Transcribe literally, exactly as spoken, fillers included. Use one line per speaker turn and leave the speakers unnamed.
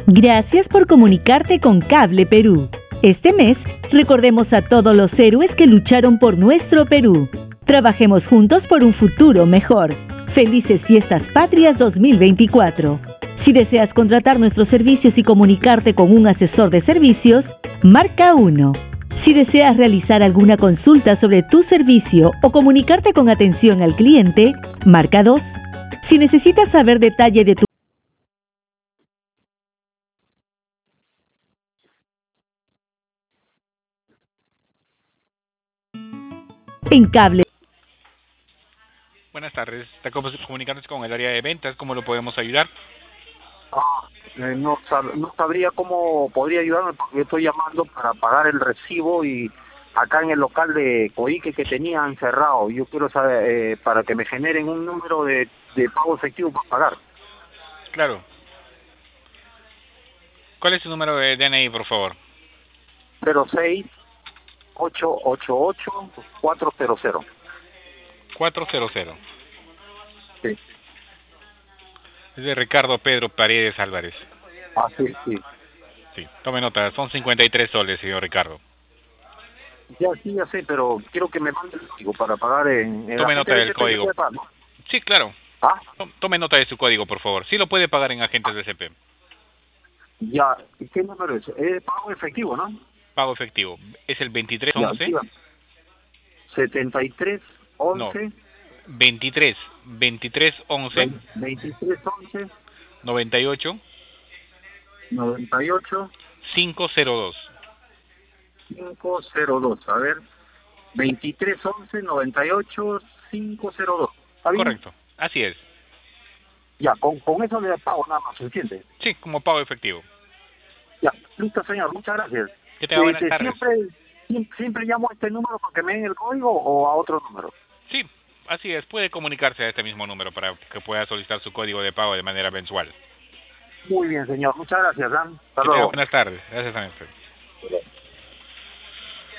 Gracias por comunicarte con Cable Perú. Este mes, recordemos a todos los héroes que lucharon por nuestro Perú. Trabajemos juntos por un futuro mejor. Felices Fiestas Patrias dos mil veinticuatro. Si deseas contratar nuestros servicios y comunicarte con un asesor de servicios, marca uno. Si deseas realizar alguna consulta sobre tu servicio o comunicarte con atención al cliente, marca dos. Si necesitas saber detalle de tu en Cable.
Buenas tardes, está comunicándose con el área de ventas, ¿cómo lo podemos ayudar?
Ah, eh, no, sab no sabría cómo podría ayudarme porque yo estoy llamando para pagar el recibo y acá en el local de Coique que tenían cerrado. Yo quiero saber, eh, para que me generen un número de, de pago efectivo para pagar.
Claro. ¿Cuál es su número de D N I, por favor?
cero seis ocho ocho ocho cuatro cero cero.
cuatrocientos.
Sí.
Es de Ricardo Pedro Paredes Álvarez.
Ah, sí, sí.
Sí, tome nota, son cincuenta y tres soles, señor Ricardo.
Ya, sí, ya sé, pero quiero que me mande el código para pagar en... en
Tome
la
nota del código.
pagar, ¿no?
Sí, claro.
¿Ah?
Tome nota de su código, por favor. Sí lo puede pagar en agentes de C P.
Ya, ¿y qué número es? Es pago efectivo, ¿no?
Pago efectivo. Es el veintitrés once.
setenta y tres once.
No. veintitrés, veintitrés once.
veintitrés once.
noventa y ocho.
noventa y ocho.
quinientos dos.
quinientos dos. A ver. veintitrés once noventa y ocho quinientos dos. ¿Está bien?
Correcto. Así es.
Ya, con, con eso le pago nada más, ¿entiende?
Sí, como pago efectivo.
Ya, listo, señor. Muchas gracias.
Que tenga buenas
Este,
tardes.
Siempre, siempre, siempre llamo a este número para que me den el código o a otro número.
Sí, así es. Puede comunicarse a este mismo número para que pueda solicitar su código de pago de manera mensual.
Muy bien, señor. Muchas gracias, Dan. Hasta
Que
luego.
tenga buenas tardes. Gracias a usted.